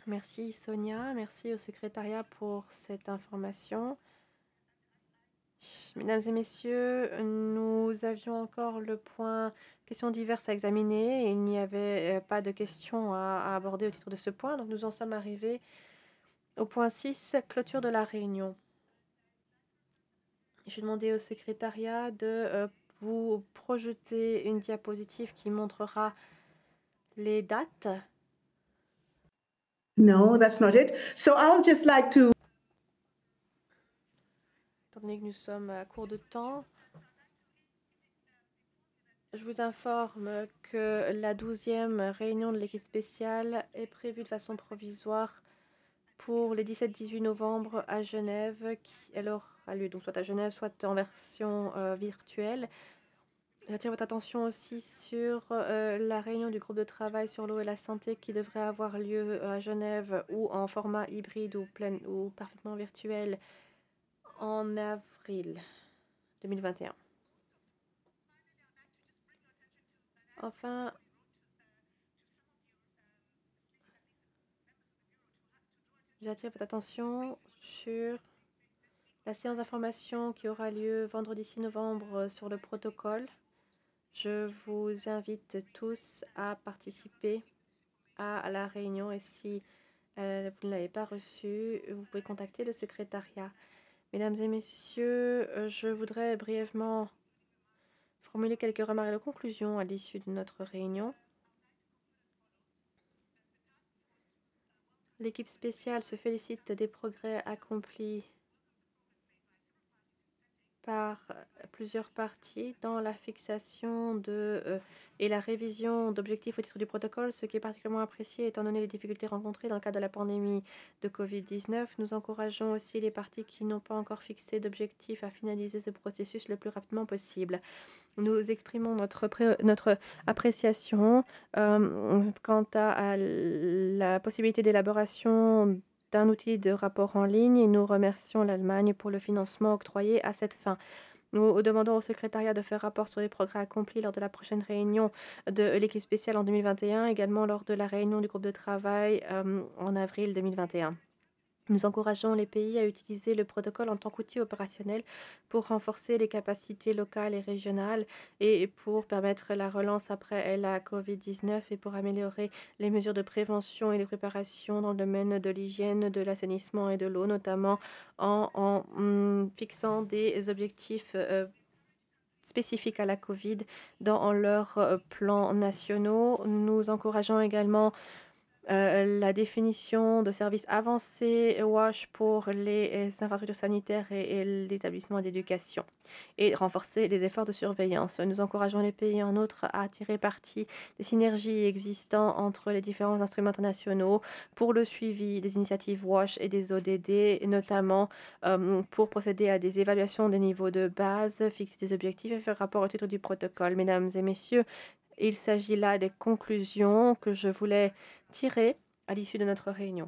Merci Sonia, merci au secrétariat pour cette information. Mesdames et messieurs, nous avions encore le point questions diverses à examiner. Il n'y avait pas de questions à aborder au titre de ce point, donc nous en sommes arrivés au point 6, clôture de la réunion. Je vais demander au secrétariat de vous projeter une diapositive qui montrera les dates. No, that's not it. So I'll just like to... Étant donné que nous sommes à court de temps, je vous informe que la 12e réunion de l'équipe spéciale est prévue de façon provisoire pour les 17-18 novembre à Genève, qui alors a lieu donc soit à Genève, soit en version virtuelle. J'attire votre attention aussi sur la réunion du groupe de travail sur l'eau et la santé qui devrait avoir lieu à Genève ou en format hybride ou parfaitement virtuel en avril 2021. Enfin, j'attire votre attention sur la séance d'information qui aura lieu vendredi 6 novembre sur le protocole. Je vous invite tous à participer à la réunion et si vous ne l'avez pas reçue, vous pouvez contacter le secrétariat. Mesdames et messieurs, je voudrais brièvement formuler quelques remarques de conclusion à l'issue de notre réunion. L'équipe spéciale se félicite des progrès accomplis par plusieurs parties dans la fixation et la révision d'objectifs au titre du protocole, ce qui est particulièrement apprécié étant donné les difficultés rencontrées dans le cadre de la pandémie de Covid-19. Nous encourageons aussi les parties qui n'ont pas encore fixé d'objectifs à finaliser ce processus le plus rapidement possible. Nous exprimons notre appréciation quant à la possibilité d'élaboration d'un outil de rapport en ligne et nous remercions l'Allemagne pour le financement octroyé à cette fin. Nous demandons au secrétariat de faire rapport sur les progrès accomplis lors de la prochaine réunion de l'équipe spéciale en 2021, également lors de la réunion du groupe de travail en avril 2021. Nous encourageons les pays à utiliser le protocole en tant qu'outil opérationnel pour renforcer les capacités locales et régionales et pour permettre la relance après la COVID-19 et pour améliorer les mesures de prévention et de préparation dans le domaine de l'hygiène, de l'assainissement et de l'eau, notamment en fixant des objectifs spécifiques à la COVID dans leurs plans nationaux. Nous encourageons également la définition de services avancés WASH pour les infrastructures sanitaires et l'établissement d'éducation et renforcer les efforts de surveillance. Nous encourageons les pays en outre à tirer parti des synergies existantes entre les différents instruments internationaux pour le suivi des initiatives WASH et des ODD, notamment pour procéder à des évaluations des niveaux de base, fixer des objectifs et faire rapport au titre du protocole. Mesdames et messieurs, il s'agit là des conclusions que je voulais tirer à l'issue de notre réunion.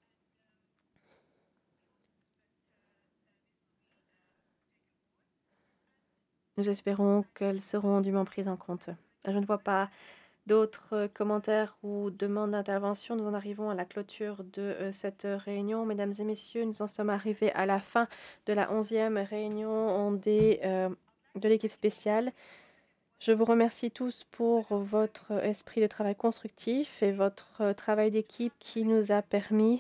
Nous espérons qu'elles seront dûment prises en compte. Je ne vois pas d'autres commentaires ou demandes d'intervention. Nous en arrivons à la clôture de cette réunion. Mesdames et messieurs, nous en sommes arrivés à la fin de la 11e réunion de l'équipe spéciale. Je vous remercie tous pour votre esprit de travail constructif et votre travail d'équipe qui nous a permis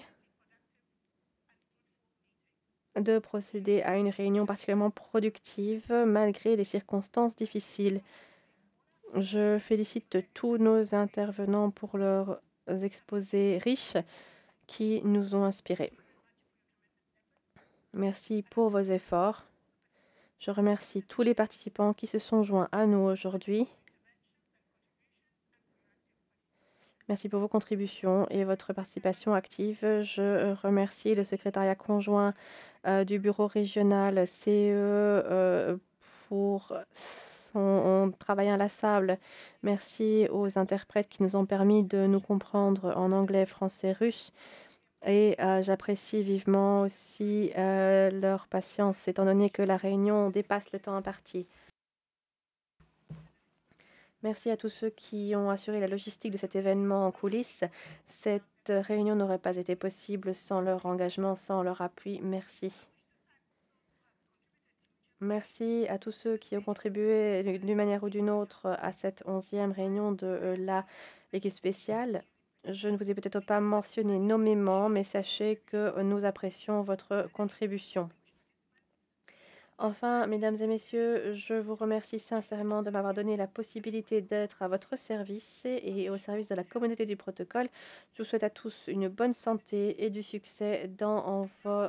de procéder à une réunion particulièrement productive malgré les circonstances difficiles. Je félicite tous nos intervenants pour leurs exposés riches qui nous ont inspirés. Merci pour vos efforts. Je remercie tous les participants qui se sont joints à nous aujourd'hui. Merci pour vos contributions et votre participation active. Je remercie le secrétariat conjoint du bureau régional CE pour son travail inlassable. Merci aux interprètes qui nous ont permis de nous comprendre en anglais, français, russe. Et j'apprécie vivement aussi leur patience, étant donné que la réunion dépasse le temps imparti. Merci à tous ceux qui ont assuré la logistique de cet événement en coulisses. Cette Cette réunion n'aurait pas été possible sans leur engagement, sans leur appui. Merci. Merci à tous ceux qui ont contribué d'une manière ou d'une autre à cette 11e réunion de l'équipe spéciale. Je ne vous ai peut-être pas mentionné nommément, mais sachez que nous apprécions votre contribution. Enfin, mesdames et messieurs, je vous remercie sincèrement de m'avoir donné la possibilité d'être à votre service et au service de la communauté du protocole. Je vous souhaite à tous une bonne santé et du succès dans vos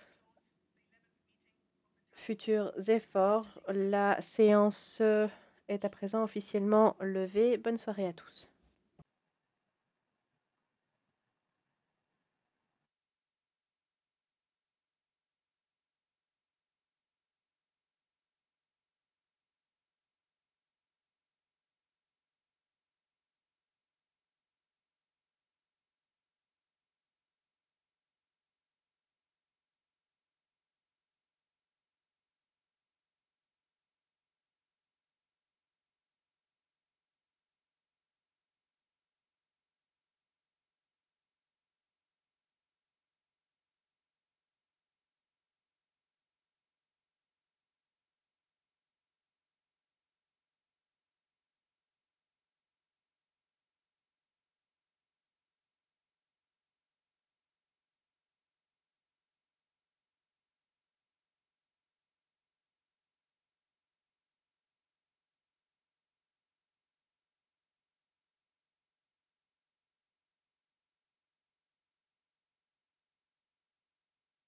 futurs efforts. La séance est à présent officiellement levée. Bonne soirée à tous.